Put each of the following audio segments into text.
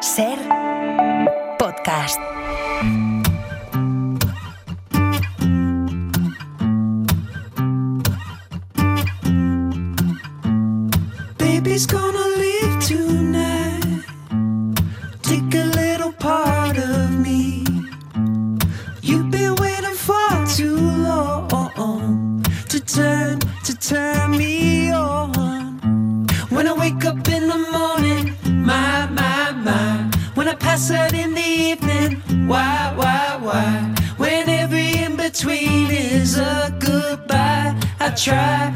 Ser podcast. Baby's gonna leave tonight. Take a little part of me. You've been waiting far too long to turn me on. When I wake up in the morning, my. When I pass out in the evening, why? When every in-between is a goodbye, I try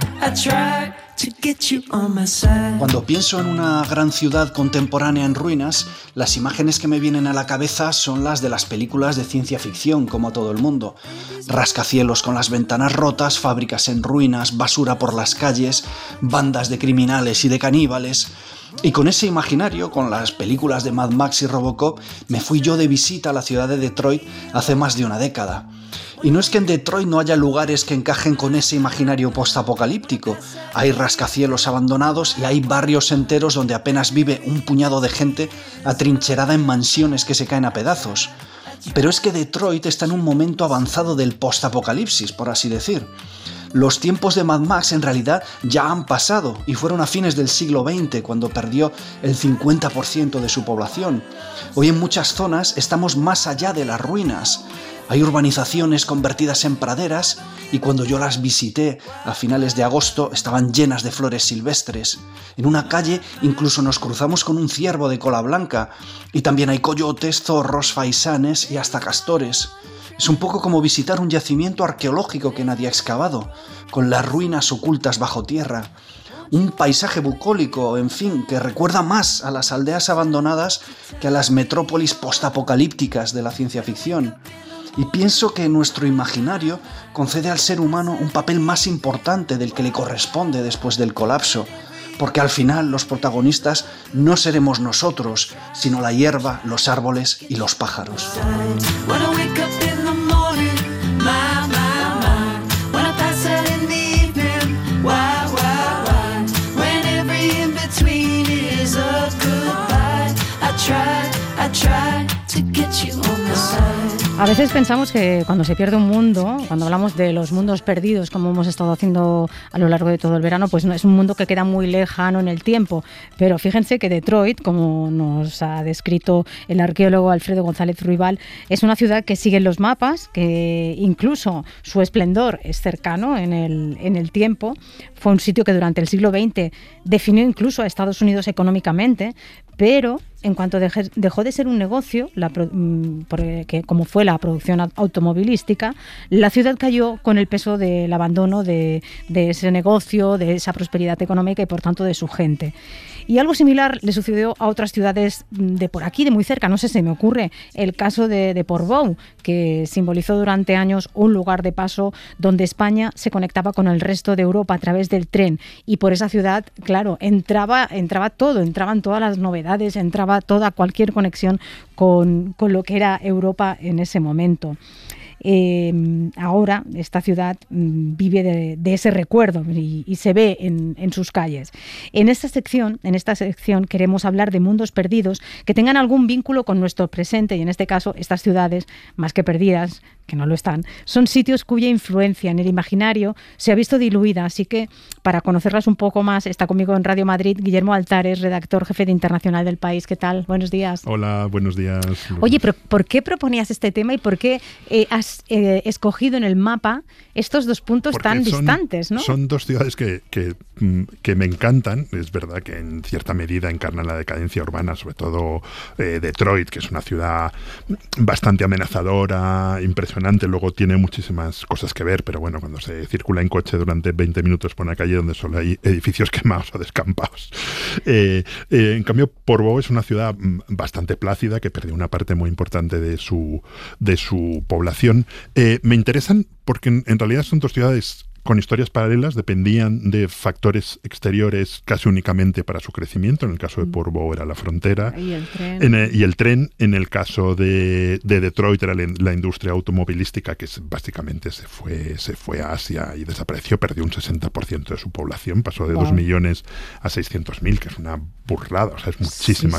to get you on my side. Cuando pienso en una gran ciudad contemporánea en ruinas, las imágenes que me vienen a la cabeza son las de las películas de ciencia ficción, como todo el mundo. Rascacielos con las ventanas rotas, fábricas en ruinas, basura por las calles, bandas de criminales y de caníbales. Y con ese imaginario, con las películas de Mad Max y Robocop, me fui yo de visita a la ciudad de Detroit hace más de una década. Y no es que en Detroit no haya lugares que encajen con ese imaginario postapocalíptico. Hay rascacielos abandonados y hay barrios enteros donde apenas vive un puñado de gente atrincherada en mansiones que se caen a pedazos. Pero es que Detroit está en un momento avanzado del postapocalipsis, por así decir. Los tiempos de Mad Max en realidad ya han pasado y fueron a fines del siglo XX cuando perdió el 50% de su población. Hoy en muchas zonas estamos más allá de las ruinas. Hay urbanizaciones convertidas en praderas y cuando yo las visité a finales de agosto estaban llenas de flores silvestres. En una calle incluso nos cruzamos con un ciervo de cola blanca y también hay coyotes, zorros, faisanes y hasta castores. Es un poco como visitar un yacimiento arqueológico que nadie ha excavado, con las ruinas ocultas bajo tierra. Un paisaje bucólico, en fin, que recuerda más a las aldeas abandonadas que a las metrópolis postapocalípticas de la ciencia ficción. Y pienso que nuestro imaginario concede al ser humano un papel más importante del que le corresponde después del colapso, porque al final los protagonistas no seremos nosotros, sino la hierba, los árboles y los pájaros. A veces pensamos que cuando se pierde un mundo, cuando hablamos de los mundos perdidos, como hemos estado haciendo a lo largo de todo el verano, pues no es un mundo que queda muy lejano en el tiempo. Pero fíjense que Detroit, como nos ha descrito el arqueólogo Alfredo González Ruibal, es una ciudad que sigue en los mapas, que incluso su esplendor es cercano en el tiempo. Fue un sitio que durante el siglo XX definió incluso a Estados Unidos económicamente, pero en cuanto dejó de ser un negocio, como fue la producción automovilística, la ciudad cayó con el peso del abandono de ese negocio, de esa prosperidad económica y por tanto de su gente. Y algo similar le sucedió a otras ciudades de por aquí, de muy cerca. No sé, se me ocurre el caso de Portbou, que simbolizó durante años un lugar de paso donde España se conectaba con el resto de Europa a través del tren. Y por esa ciudad, claro, entraba todo, entraban todas las novedades, entraba cualquier conexión con lo que era Europa en ese momento. Ahora esta ciudad vive de ese recuerdo y se ve en sus calles. En esta sección queremos hablar de mundos perdidos que tengan algún vínculo con nuestro presente y en este caso estas ciudades, más que perdidas, que no lo están, son sitios cuya influencia en el imaginario se ha visto diluida, así que para conocerlas un poco más está conmigo en Radio Madrid Guillermo Altares, redactor jefe de Internacional del País. ¿Qué tal? Buenos días. Hola, buenos días. Oye, pero ¿por qué proponías este tema y por qué has escogido en el mapa estos dos puntos tan distantes, ¿no? Son dos ciudades que me encantan. Es verdad que en cierta medida encarnan la decadencia urbana, sobre todo Detroit, que es una ciudad bastante amenazadora, impresionante. Luego tiene muchísimas cosas que ver, pero bueno, cuando se circula en coche durante 20 minutos por una calle donde solo hay edificios quemados o descampados. En cambio, Portbou es una ciudad bastante plácida que perdió una parte muy importante de su población. Me interesan porque en realidad son dos ciudades con historias paralelas, dependían de factores exteriores casi únicamente para su crecimiento. En el caso de Portbou era la frontera. Y el tren. Y el tren, en el caso de Detroit, era la industria automovilística, que básicamente se fue a Asia y desapareció, perdió un 60% de su población, pasó de 2 millones a 600.000, que es una burrada, o sea, es muchísima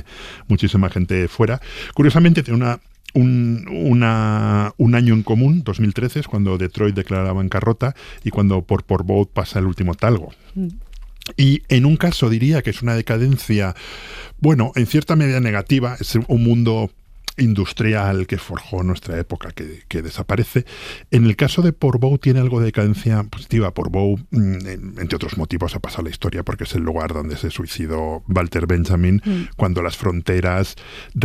gente fuera. Curiosamente tiene un año en común, 2013, es cuando Detroit declara bancarrota y cuando por Portbou pasa el último talgo. Y en un caso diría que es una decadencia, bueno, en cierta medida negativa, es un mundo industrial que forjó nuestra época que desaparece. En el caso de Portbou tiene algo de decadencia positiva. Portbou, entre otros motivos, ha pasado la historia porque es el lugar donde se suicidó Walter Benjamin cuando las fronteras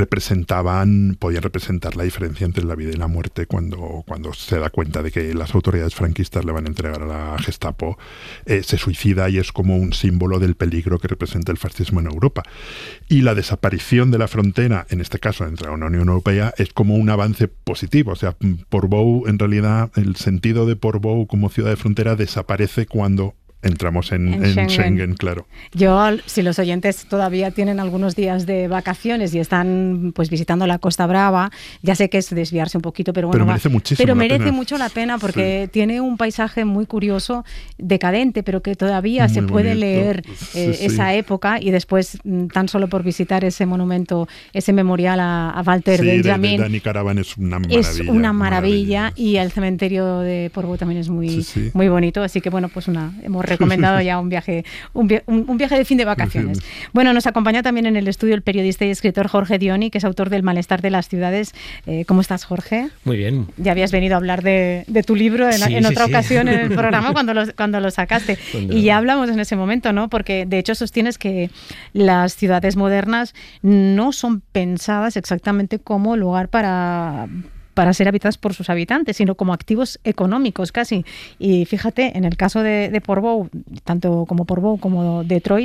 podían representar la diferencia entre la vida y la muerte, cuando se da cuenta de que las autoridades franquistas le van a entregar a la Gestapo, se suicida y es como un símbolo del peligro que representa el fascismo en Europa. Y la desaparición de la frontera, en este caso entre la Unión Europea, es como un avance positivo. O sea, Portbou, en realidad, el sentido de Portbou como ciudad de frontera desaparece cuando entramos en Schengen, claro. Yo, si los oyentes todavía tienen algunos días de vacaciones y están pues visitando la Costa Brava, ya sé que es desviarse un poquito, pero bueno, merece mucho la pena porque tiene un paisaje muy curioso, decadente, pero que todavía muy se puede leer esa época, y después tan solo por visitar ese monumento, ese memorial a Walter Benjamin. De Danny Caravan es una maravilla. Y el cementerio de Portbou también es muy bonito, así que bueno, pues hemos recomendado ya un viaje de fin de vacaciones. Bueno, nos acompaña también en el estudio el periodista y escritor Jorge Dioni, que es autor del Malestar de las ciudades. ¿Cómo estás, Jorge? Muy bien. Ya habías venido a hablar de tu libro en otra ocasión en el programa cuando lo sacaste. Y ya hablamos en ese momento, ¿no? Porque de hecho sostienes que las ciudades modernas no son pensadas exactamente como lugar para ser habitadas por sus habitantes, sino como activos económicos casi. Y fíjate, en el caso de Portbou, tanto como Portbou como Detroit,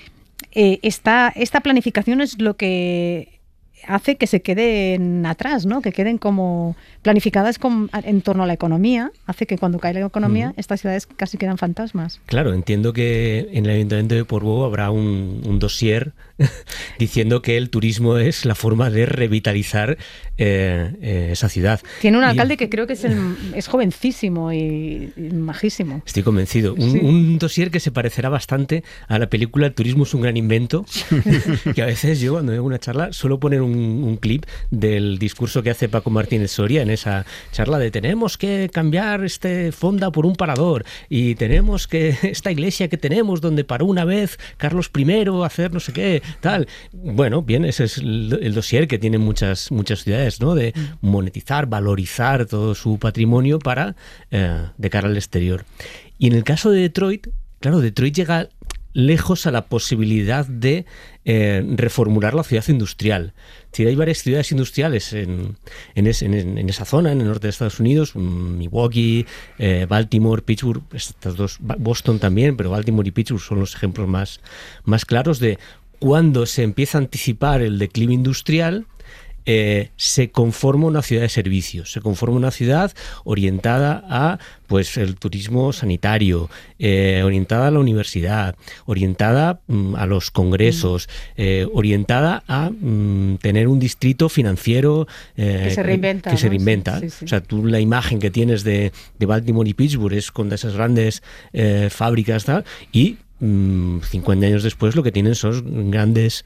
esta planificación es lo que hace que se queden atrás, ¿no? Que queden como planificadas en torno a la economía, hace que cuando cae la economía estas ciudades casi quedan fantasmas. Claro, entiendo que en el Ayuntamiento de Portbou habrá un dossier diciendo que el turismo es la forma de revitalizar esa ciudad. Tiene un alcalde que creo que es jovencísimo y majísimo. Estoy convencido. Un dossier que se parecerá bastante a la película El turismo es un gran invento, que a veces yo cuando veo una charla suelo poner un clip del discurso que hace Paco Martínez Soria en esa charla de tenemos que cambiar Fonda por un parador y tenemos que esta iglesia que tenemos donde paró una vez Carlos I hacer no sé qué, tal. Bueno, bien, ese es el dossier que tienen muchas ciudades, ¿no? De monetizar, valorizar todo su patrimonio de cara al exterior. Y en el caso de Detroit, claro, Detroit llega lejos a la posibilidad de reformular la ciudad industrial. Si hay varias ciudades industriales en esa zona, en el norte de Estados Unidos, Milwaukee, Baltimore, Pittsburgh, estas dos, Boston también, pero Baltimore y Pittsburgh son los ejemplos más claros de cuando se empieza a anticipar el declive industrial. Se conforma una ciudad de servicios, se conforma una ciudad orientada a pues el turismo sanitario, orientada a la universidad, orientada a los congresos, orientada a tener un distrito financiero que se reinventa. Sí. O sea, tú la imagen que tienes de Baltimore y Pittsburgh es con esas grandes fábricas tal, y 50 años después lo que tienen son grandes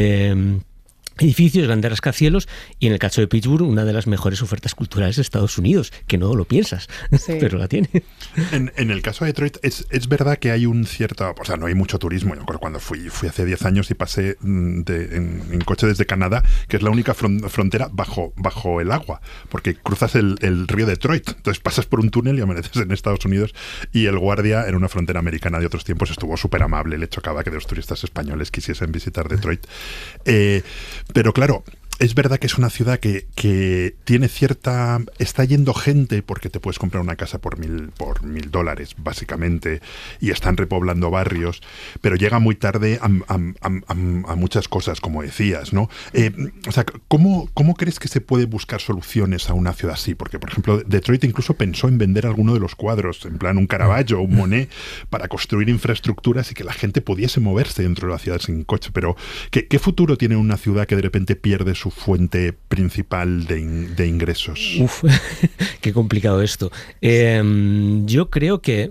edificios, grandes rascacielos, y en el caso de Pittsburgh una de las mejores ofertas culturales de Estados Unidos, que no lo piensas, pero la tiene. En el caso de Detroit es verdad que hay un cierto, o sea, no hay mucho turismo. Yo recuerdo cuando fui hace 10 años y pasé en coche desde Canadá, que es la única frontera bajo el agua, porque cruzas el río Detroit, entonces pasas por un túnel y amaneces en Estados Unidos, y el guardia en una frontera americana de otros tiempos estuvo súper amable, le chocaba que los turistas españoles quisiesen visitar Detroit. Pero claro, es verdad que es una ciudad que tiene cierta... Está yendo gente porque te puedes comprar una casa por $1,000, básicamente, y están repoblando barrios, pero llega muy tarde a muchas cosas, como decías, ¿no? O sea, ¿cómo crees que se puede buscar soluciones a una ciudad así? Porque, por ejemplo, Detroit incluso pensó en vender alguno de los cuadros, en plan un Caravaggio o un Monet, para construir infraestructuras y que la gente pudiese moverse dentro de la ciudad sin coche. Pero, ¿qué futuro tiene una ciudad que de repente pierde su fuente principal de ingresos? Uf, qué complicado esto. Yo creo que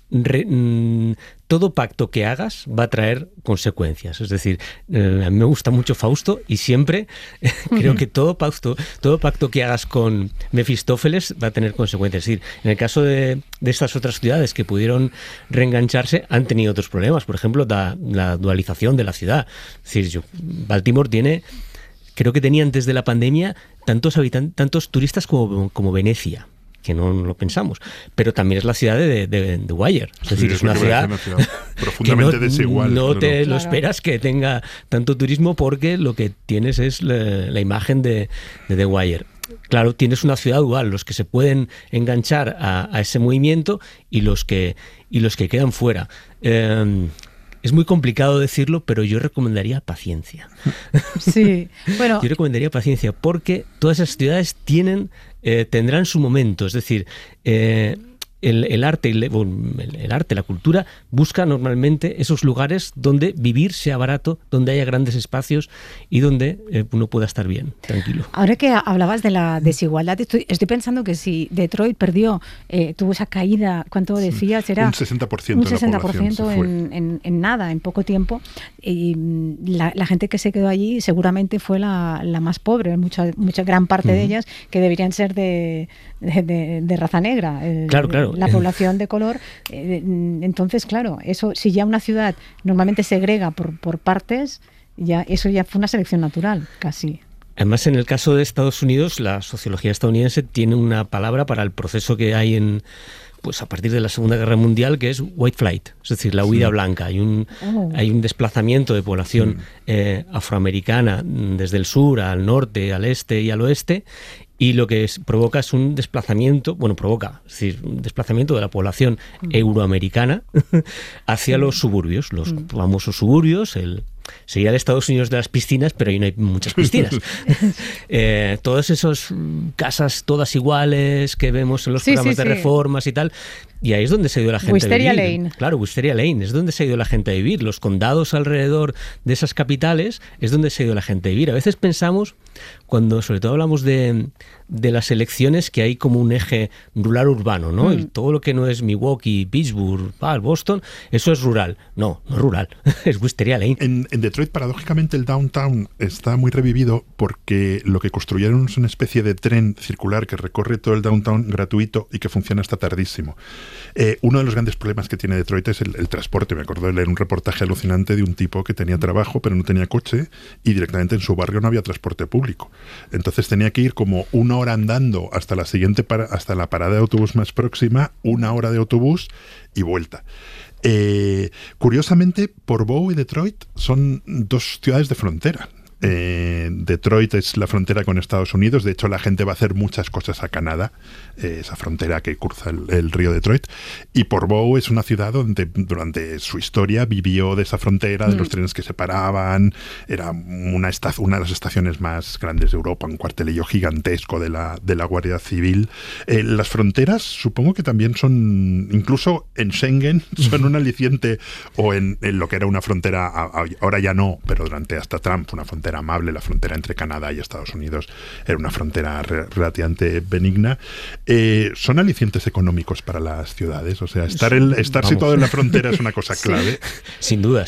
todo pacto que hagas va a traer consecuencias. Es decir, a mí me gusta mucho Fausto y siempre creo que todo pacto que hagas con Mefistófeles va a tener consecuencias. Es decir, en el caso de estas otras ciudades que pudieron reengancharse, han tenido otros problemas. Por ejemplo, la dualización de la ciudad. Es decir, Baltimore creo que tenía antes de la pandemia tantos turistas como Venecia, que no lo pensamos, pero también es la ciudad de Wire. Es decir, es una ciudad profundamente desigual. No te lo esperas que tenga tanto turismo, porque lo que tienes es la imagen de The Wire. Claro, tienes una ciudad dual, los que se pueden enganchar a ese movimiento y los que quedan fuera. Es muy complicado decirlo, pero yo recomendaría paciencia. Sí, bueno. Yo recomendaría paciencia porque todas esas ciudades tendrán su momento. Es decir, el arte, la cultura, busca normalmente esos lugares donde vivir sea barato, donde haya grandes espacios y donde uno pueda estar bien, tranquilo. Ahora que hablabas de la desigualdad, estoy pensando que si Detroit tuvo esa caída, ¿cuánto decías? Era un 60%. Un 60% en nada, en poco tiempo. Y la gente que se quedó allí seguramente fue la más pobre, mucha gran parte de ellas que deberían ser de raza negra. Claro. La población de color. Entonces, claro, eso, si ya una ciudad normalmente segrega por partes, eso ya fue una selección natural, casi. Además, en el caso de Estados Unidos, la sociología estadounidense tiene una palabra para el proceso que hay a partir de la Segunda Guerra Mundial, que es white flight, es decir, la huida blanca. Hay un desplazamiento de población afroamericana desde el sur al norte, al este y al oeste, y lo que provoca es un desplazamiento, es decir, un desplazamiento de la población euroamericana hacia los suburbios, los famosos suburbios. Sería el Estados Unidos de las piscinas, pero ahí no hay muchas piscinas. Todas esas casas todas iguales que vemos en los programas de reformas y tal, y ahí es donde se ha ido la gente Wisteria a vivir. Lane. Claro, Wisteria Lane, es donde se ha ido la gente a vivir. Los condados alrededor de esas capitales es donde se ha ido la gente a vivir. A veces pensamos, cuando sobre todo hablamos de las elecciones, que hay como un eje rural-urbano, ¿no? Y todo lo que no es Milwaukee, Pittsburgh, Boston, eso es rural. No es rural, es Wisteria Lane. En Detroit, paradójicamente, el downtown está muy revivido porque lo que construyeron es una especie de tren circular que recorre todo el downtown gratuito y que funciona hasta tardísimo. Uno de los grandes problemas que tiene Detroit es el transporte. Me acuerdo de leer un reportaje alucinante de un tipo que tenía trabajo pero no tenía coche y directamente en su barrio no había transporte público. Entonces tenía que ir como 1 hora andando hasta hasta la parada de autobús más próxima, 1 hora de autobús y vuelta. Curiosamente, Port Bow y Detroit son 2 ciudades de frontera. Detroit es la frontera con Estados Unidos. De hecho, la gente va a hacer muchas cosas a Canadá, esa frontera que cruza el río Detroit. Y Port Bow es una ciudad donde durante su historia vivió de esa frontera, de los trenes que se paraban. Era una de las estaciones más grandes de Europa, un cuartelillo gigantesco de la Guardia Civil. Las fronteras supongo que también son, incluso en Schengen, son un aliciente, o en lo que era una frontera, ahora ya no, pero durante hasta Trump, una frontera amable. La frontera entre Canadá y Estados Unidos era una frontera relativamente benigna. Son alicientes económicos para las ciudades, o sea, estar situado en la frontera es una cosa clave. Sin duda.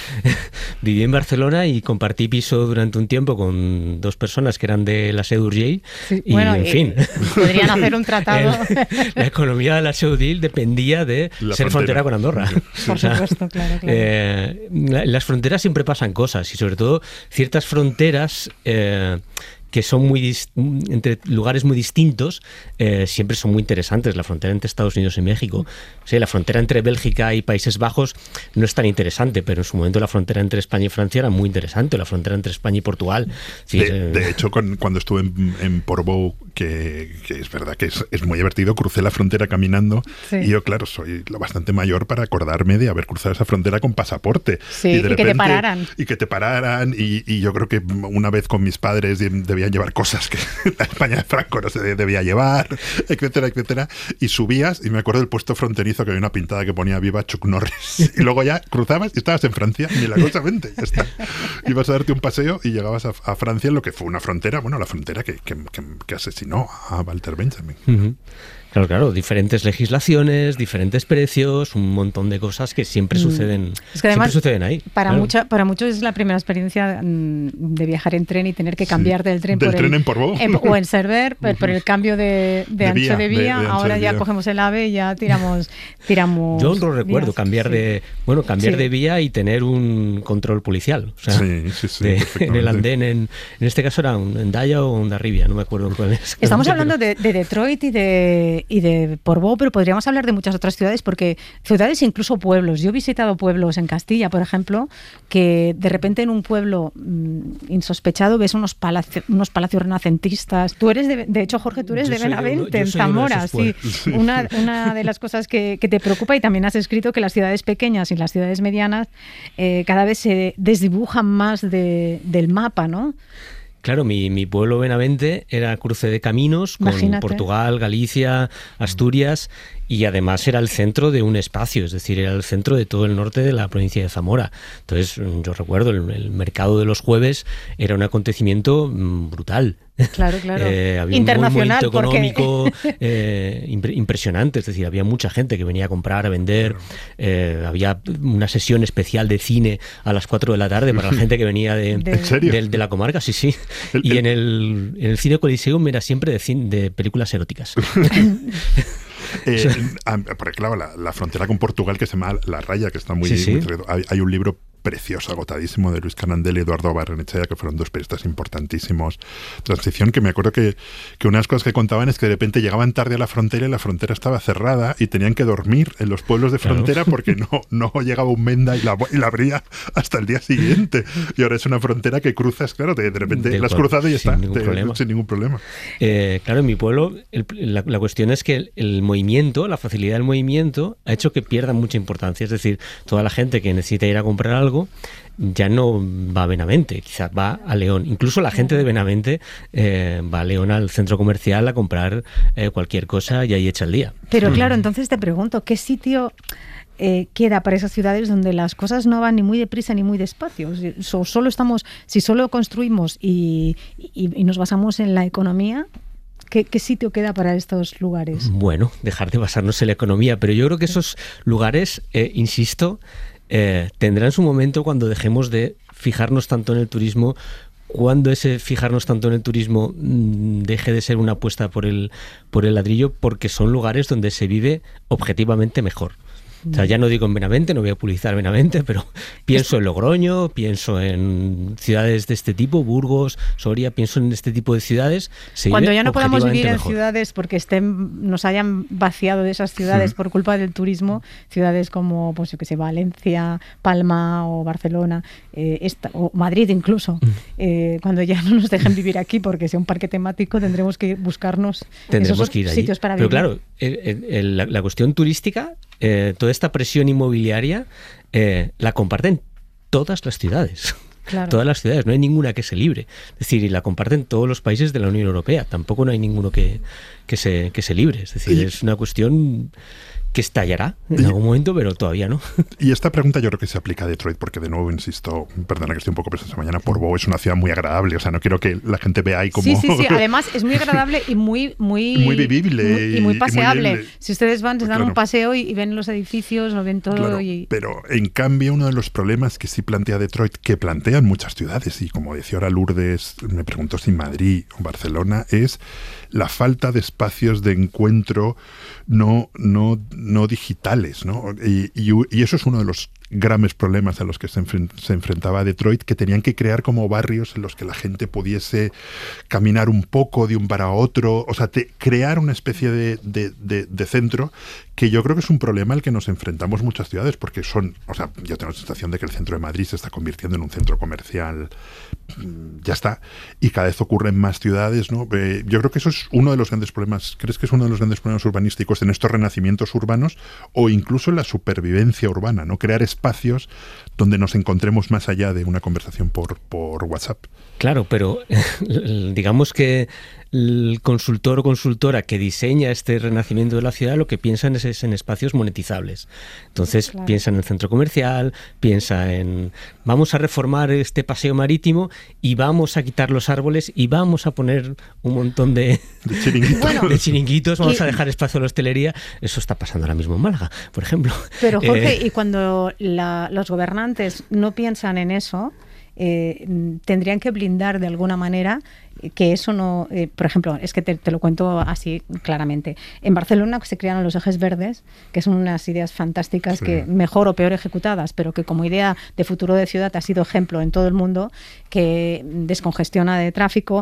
Viví en Barcelona y compartí piso durante un tiempo con 2 personas que eran de la Seu d'Urgell, y en fin. Podrían hacer un tratado. La economía de la Seu d'Urgell dependía de ser frontera con Andorra. Por supuesto, claro. Las fronteras siempre pasan cosas, y sobre todo ciertas fronteras que son entre lugares muy distintos, siempre son muy interesantes. La frontera entre Estados Unidos y México, sí, la frontera entre Bélgica y Países Bajos no es tan interesante, pero en su momento la frontera entre España y Francia era muy interesante, la frontera entre España y Portugal. Sí, de hecho, cuando estuve en Portbou, que es verdad que es muy divertido, crucé la frontera caminando, sí. Y yo, claro, soy lo bastante mayor para acordarme de haber cruzado esa frontera con pasaporte. Sí, y de repente, que te pararan. Y yo creo que una vez con mis padres debían llevar cosas que la España de Franco no se debía llevar, etcétera, etcétera. Y subías, y me acuerdo del puesto fronterizo que había una pintada que ponía "Viva Chuck Norris". Y luego ya cruzabas y estabas en Francia, milagrosamente, ya está. Ibas a darte un paseo y llegabas a Francia, en lo que fue una frontera, bueno, la frontera que asesinó a Walter Benjamin. Uh-huh. Claro, diferentes legislaciones, diferentes precios, un montón de cosas que siempre suceden, es que además, siempre suceden ahí. Para muchos es la primera experiencia de viajar en tren y tener que cambiar del tren en Portbou. O en Cerver, por el cambio de ancho de vía. Ahora ya cogemos el AVE y ya tiramos. Yo no recuerdo cambiar de vía y tener un control policial. O sea, en el andén, en este caso era un Endaya o un Darribia, no me acuerdo cuál es. Estamos hablando de Detroit y de Portbou, pero podríamos hablar de muchas otras ciudades, porque ciudades e incluso pueblos. Yo he visitado pueblos en Castilla, por ejemplo, que de repente en un pueblo insospechado ves unos palacios renacentistas. Tú eres, de hecho, Jorge, tú eres de Benavente, en Zamora. Sí. Una de las cosas que te preocupa, y también has escrito que las ciudades pequeñas y las ciudades medianas cada vez se desdibujan más del mapa, ¿no? Claro, mi pueblo Benavente era cruce de caminos con Portugal, Galicia, Asturias, y además era el centro de un espacio, es decir, era el centro de todo el norte de la provincia de Zamora. Entonces, yo recuerdo, el mercado de los jueves era un acontecimiento brutal. Claro. Había internacional, un movimiento económico impresionante, es decir, había mucha gente que venía a comprar, a vender, había una sesión especial de cine a las 4 de la tarde para la gente que venía de la comarca, sí. Y en el cine Coliseum era siempre de películas eróticas. Porque claro, la frontera con Portugal, que se llama La Raya, que está muy... Hay un libro precioso, agotadísimo, de Luis Canandel y Eduardo Barrenechea, que fueron dos periodistas importantísimos. Transición, que me acuerdo que una de las cosas que contaban es que de repente llegaban tarde a la frontera y la frontera estaba cerrada y tenían que dormir en los pueblos de frontera porque no llegaba un Menda y la abría hasta el día siguiente. Y ahora es una frontera que cruzas, claro, de repente la has cruzado y ya está, sin ningún problema. Claro, en mi pueblo la cuestión es que el movimiento, la facilidad del movimiento ha hecho que pierda mucha importancia. Es decir, toda la gente que necesita ir a comprar algo ya no va a Benavente, quizás va a León. Incluso la gente de Benavente va a León, al centro comercial, a comprar cualquier cosa y ahí echa el día. Pero claro, entonces te pregunto, ¿qué sitio queda para esas ciudades donde las cosas no van ni muy deprisa ni muy despacio? Si solo construimos y nos basamos en la economía, ¿qué sitio queda para estos lugares? Bueno, dejar de basarnos en la economía, pero yo creo que esos lugares, insisto, tendrán su momento cuando dejemos de fijarnos tanto en el turismo, cuando ese fijarnos tanto en el turismo deje de ser una apuesta por el ladrillo, porque son lugares donde se vive objetivamente mejor. O sea, ya no digo en Benavente, no voy a publicitar Benavente, pero pienso en Logroño, pienso en ciudades de este tipo, Burgos, Soria, pienso en este tipo de ciudades. Cuando ya no podamos vivir en ciudades porque nos hayan vaciado de esas ciudades por culpa del turismo, ciudades como, pues yo que sé, Valencia, Palma o Barcelona, o Madrid incluso, cuando ya no nos dejen vivir aquí porque sea un parque temático, tendremos que buscarnos sitios para vivir. Pero claro, la cuestión turística, toda esta presión inmobiliaria la comparten todas las ciudades. Claro. Todas las ciudades, no hay ninguna que se libre. Es decir, y la comparten todos los países de la Unión Europea. Tampoco no hay ninguno que se libre. Es decir, es una cuestión que estallará en algún momento, pero todavía no. Y esta pregunta yo creo que se aplica a Detroit, porque de nuevo, insisto, perdona que estoy un poco pesado esta mañana, Portbou es una ciudad muy agradable, o sea, no quiero que la gente vea ahí como... Sí, además es muy agradable y muy vivible. Y muy paseable. Muy si ustedes van, se dan un paseo y ven los edificios, lo ven todo. Claro, pero en cambio uno de los problemas que sí plantea Detroit, que plantean muchas ciudades, y como decía ahora Lourdes, me preguntó si Madrid o Barcelona, es la falta de espacios de encuentro no digitales, ¿no? Y eso es uno de los grandes problemas a los que se enfrentaba Detroit, que tenían que crear como barrios en los que la gente pudiese caminar un poco de un bar a otro, o sea, crear una especie de centro, que yo creo que es un problema al que nos enfrentamos muchas ciudades, porque o sea, yo tengo la sensación de que el centro de Madrid se está convirtiendo en un centro comercial, ya está, y cada vez ocurre en más ciudades, ¿no? Yo creo que eso es uno de los grandes problemas. ¿Crees que es uno de los grandes problemas urbanísticos en estos renacimientos urbanos o incluso en la supervivencia urbana, ¿no? Crear espacios donde nos encontremos más allá de una conversación por WhatsApp. Claro, pero digamos que el consultor o consultora que diseña este renacimiento de la ciudad lo que piensa es en espacios monetizables. Entonces piensa en el centro comercial, piensa en vamos a reformar este paseo marítimo y vamos a quitar los árboles y vamos a poner un montón de chiringuitos, vamos a dejar espacio a la hostelería. Eso está pasando ahora mismo en Málaga, por ejemplo. Pero Jorge, y cuando los gobernantes no piensan en eso, tendrían que blindar de alguna manera que eso no... por ejemplo, es que te lo cuento así claramente. En Barcelona se crearon los ejes verdes, que son unas ideas fantásticas que mejor o peor ejecutadas, pero que como idea de futuro de ciudad ha sido ejemplo en todo el mundo, que descongestiona de tráfico,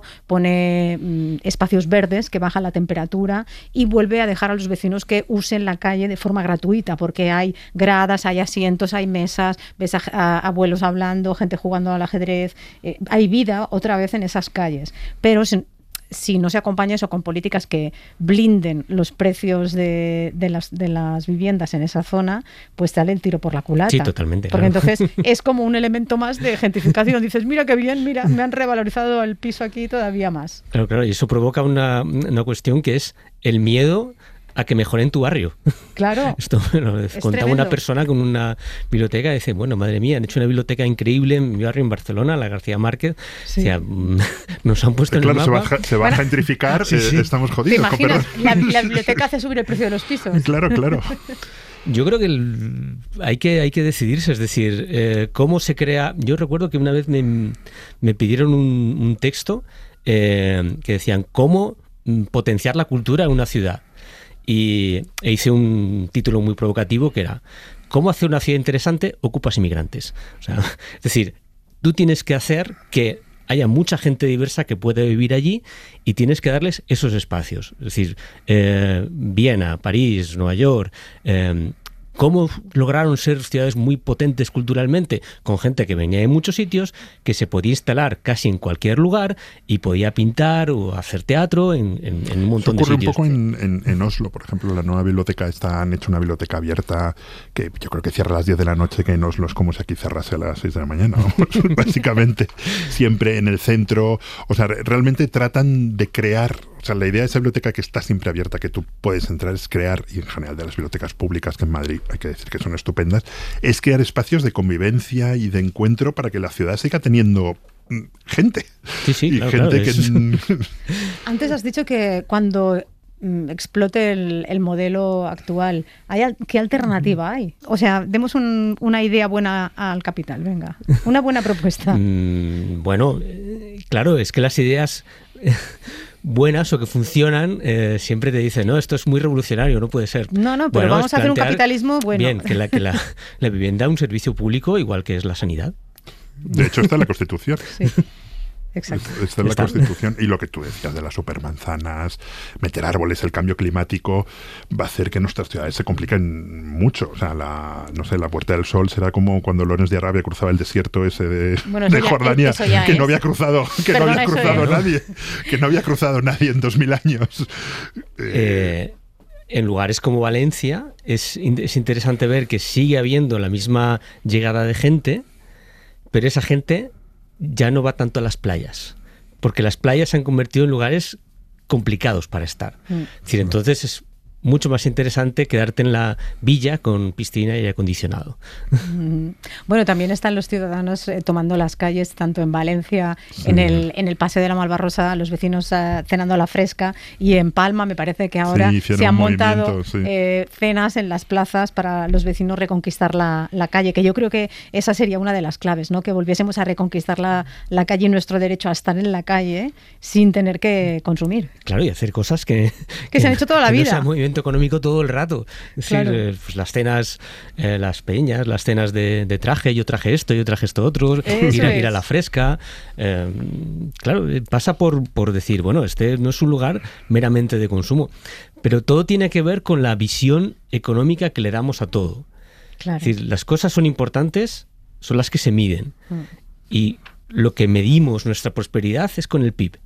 pone espacios verdes que bajan la temperatura y vuelve a dejar a los vecinos que usen la calle de forma gratuita, porque hay gradas, hay asientos, hay mesas, ves a abuelos hablando, gente jugando al ajedrez, hay vida otra vez en esas calles. Pero si no se acompaña eso con políticas que blinden los precios de las viviendas en esa zona, pues sale el tiro por la culata. Sí, totalmente. Porque claro. entonces es como un elemento más de gentrificación. Dices, mira qué bien, mira, me han revalorizado el piso aquí todavía más. Claro, y eso provoca una cuestión que es el miedo a que mejoren tu barrio. Claro. Esto me lo contaba una persona con una biblioteca y dice, bueno, madre mía, han hecho una biblioteca increíble en mi barrio en Barcelona, la García Márquez. Sí. O sea, nos han puesto en el mapa. Se va a gentrificar, sí. Estamos jodidos. ¿Te imaginas? La biblioteca hace subir el precio de los pisos. Claro. Yo creo que hay que decidirse, es decir, cómo se crea... Yo recuerdo que una vez me pidieron un texto que decían cómo potenciar la cultura en una ciudad. E hice un título muy provocativo que era ¿cómo hacer una ciudad interesante? Ocupas inmigrantes. O sea, es decir, tú tienes que hacer que haya mucha gente diversa que puede vivir allí y tienes que darles esos espacios. Es decir, Viena, París, Nueva York... ¿Cómo lograron ser ciudades muy potentes culturalmente? Con gente que venía de muchos sitios, que se podía instalar casi en cualquier lugar y podía pintar o hacer teatro en un montón de sitios. Ocurre un poco en Oslo, por ejemplo, la nueva biblioteca han hecho una biblioteca abierta que yo creo que cierra a las 10 de la noche, que en Oslo es como si aquí cerrase a las 6 de la mañana, básicamente, siempre en el centro. O sea, realmente tratan de crear... O sea, la idea de esa biblioteca que está siempre abierta, que tú puedes entrar, es crear, y en general de las bibliotecas públicas, que en Madrid hay que decir que son estupendas, es crear espacios de convivencia y de encuentro para que la ciudad siga teniendo gente. Sí, y claro, gente que... Antes has dicho que cuando explote el modelo actual, ¿qué alternativa hay? O sea, demos una idea buena al capital, venga. Una buena propuesta. Bueno, claro, es que las ideas... buenas o que funcionan, siempre te dicen, no, esto es muy revolucionario, no puede ser. No, pero vamos a hacer un capitalismo bueno. Bien, que la vivienda es un servicio público igual que es la sanidad. De hecho, está en la Constitución. Sí. Exacto. Está en la Constitución, y lo que tú decías de las supermanzanas, meter árboles, el cambio climático va a hacer que nuestras ciudades se compliquen mucho. O sea, la Puerta del Sol será como cuando Lorenz de Arabia cruzaba el desierto ese de Jordania, que no había cruzado, nadie, que no había cruzado nadie en 2000 años. En lugares como Valencia es interesante ver que sigue habiendo la misma llegada de gente, pero esa gente ya no va tanto a las playas, porque las playas se han convertido en lugares complicados para estar. Es decir, entonces es mucho más interesante quedarte en la villa con piscina y aire acondicionado. Bueno, también están los ciudadanos tomando las calles, tanto en Valencia, en el Paseo de la Malvarrosa, los vecinos cenando a la fresca, y en Palma me parece que ahora se han montado cenas en las plazas para los vecinos reconquistar la calle, que yo creo que esa sería una de las claves, ¿no? Que volviésemos a reconquistar la calle y nuestro derecho a estar en la calle sin tener que consumir. Claro, y hacer cosas que se han hecho toda la vida. No sea muy bien crecimiento económico todo el rato. Es decir, Claro. pues las cenas, las peñas, las cenas de traje, yo traje esto otro, Eso ir a es. la fresca. Claro, pasa por decir, bueno, este no es un lugar meramente de consumo, pero todo tiene que ver con la visión económica que le damos a todo. Claro. Es decir, las cosas son importantes, son las que se miden. Mm. Y lo que medimos nuestra prosperidad es con el PIB.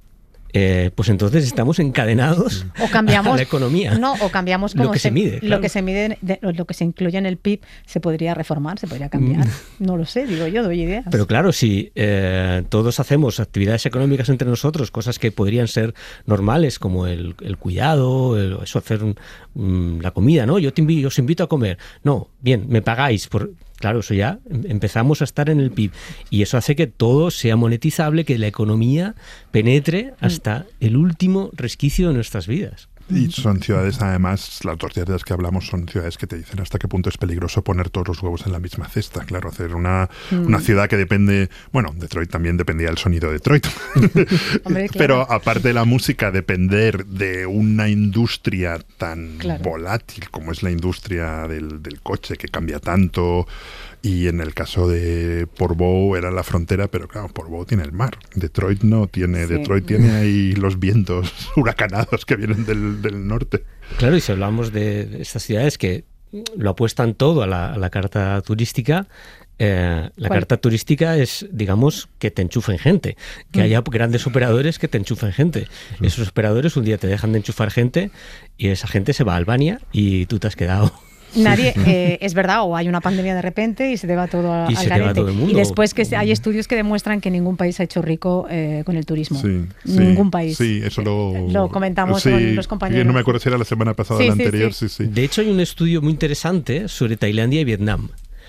Pues entonces estamos encadenados O cambiamos a la economía. No, o cambiamos Lo como que se mide, claro. lo que se mide, lo que se incluye en el PIB se podría reformar, se podría cambiar. No lo sé, digo yo, doy ideas. Pero claro, si todos hacemos actividades económicas entre nosotros, cosas que podrían ser normales, como el cuidado, eso, hacer la comida, ¿no? Yo os invito a comer. No, bien, me pagáis por... Claro, eso ya empezamos a estar en el PIB y eso hace que todo sea monetizable, que la economía penetre hasta el último resquicio de nuestras vidas. Y son ciudades, además, las dos ciudades que hablamos son ciudades que te dicen hasta qué punto es peligroso poner todos los huevos en la misma cesta. Claro, hacer una ciudad que depende... Bueno, Detroit también dependía del sonido de Detroit. Hombre, claro. Pero aparte de la música, depender de una industria tan Claro. volátil como es la industria del coche, que cambia tanto... Y en el caso de Portbou era la frontera, pero claro, Portbou tiene el mar. Detroit no tiene. Sí. Detroit tiene ahí los vientos huracanados que vienen del norte. Claro, y si hablamos de estas ciudades que lo apuestan todo a la carta turística, la ¿Cuál? carta turística es, digamos, que te enchufen gente, que haya grandes operadores que te enchufen gente. Esos operadores un día te dejan de enchufar gente y esa gente se va a Albania y tú te has quedado... Nadie, es verdad, o hay una pandemia de repente y se te va todo Y al se te va garete. todo el mundo. Y después que hay estudios que demuestran que ningún país se ha hecho rico con el turismo. Sí, Ningún país. Sí, eso lo comentamos sí, con los compañeros. No me acuerdo si era la semana pasada o Sí, la sí, anterior. sí. Sí. De hecho, hay un estudio muy interesante sobre Tailandia y Vietnam.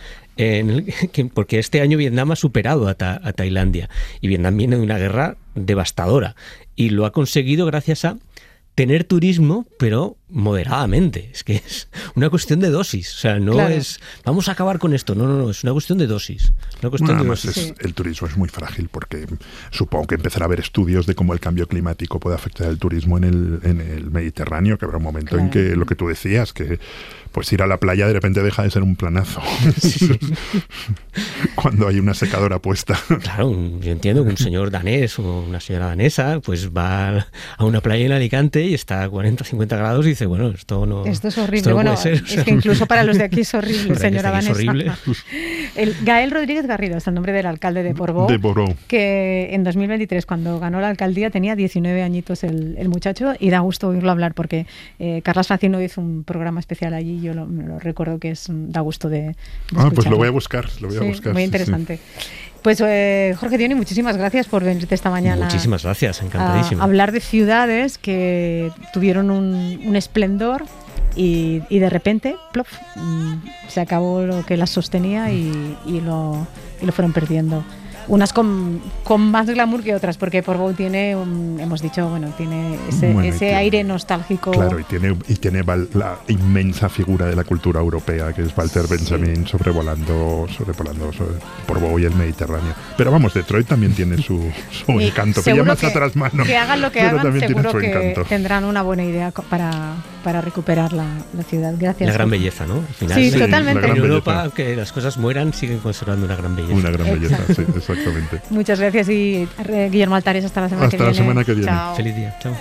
Porque este año Vietnam ha superado a Tailandia y Vietnam viene de una guerra devastadora y lo ha conseguido gracias a tener turismo, pero moderadamente. Es que es una cuestión de dosis. O sea, no Claro. es vamos a acabar con esto. No, es una cuestión de dosis. Una cuestión Bueno, de además dosis. el turismo es muy frágil porque supongo que empezará a haber estudios de cómo el cambio climático puede afectar el turismo en el Mediterráneo, que habrá un momento en Claro. que lo que tú decías, que pues ir a la playa de repente deja de ser un planazo cuando hay una secadora puesta. Claro, yo entiendo que un señor danés o una señora danesa pues va a una playa en Alicante y está a 40, 50 grados y dice, bueno, esto no Esto es horrible. esto no Bueno, puede ser. O sea, es que incluso para los de aquí es horrible, para señora que es Vanessa. horrible. Gael Rodríguez Garrido es el nombre del alcalde de Portbou. De Portbou. Que en 2023, cuando ganó la alcaldía, tenía 19 añitos el muchacho y da gusto oírlo hablar porque Carlas Facino hizo un programa especial allí y yo me lo recuerdo que da gusto de Pues escucharlo. lo voy a buscar. Sí, buscar, muy sí, interesante. Pues Jorge Dioni, muchísimas gracias por venirte esta mañana. Muchísimas gracias, encantadísimo. A hablar de ciudades que tuvieron un esplendor y de repente, plof, se acabó lo que las sostenía y lo fueron perdiendo. Unas con más glamour que otras, porque Portbou tiene, hemos dicho, tiene ese aire nostálgico. Claro, y tiene la inmensa figura de la cultura europea, que es Walter Benjamin sobrevolando Portbou y el Mediterráneo. Pero vamos, Detroit también tiene su encanto, que ya más atrás mano. Que hagan lo que pero hagan, también tiene seguro su que encanto. tendrán una buena idea para recuperar la ciudad. Gracias. La gran Jorge. belleza, ¿no? Al final, Sí, Sí, totalmente. la gran En Europa, belleza. aunque las cosas mueran, siguen conservando una gran belleza. Una gran belleza, Exacto. sí, exactamente. Muchas gracias y Guillermo Altares, hasta la semana Hasta que la viene. semana que viene. Chao. Feliz día. Chao.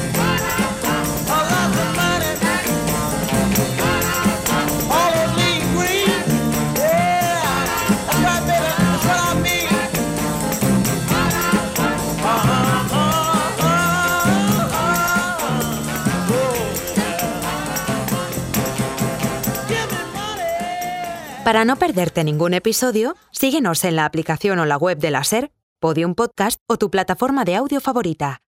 Para no perderte ningún episodio, síguenos en la aplicación o la web de la SER, Podium Podcast o tu plataforma de audio favorita.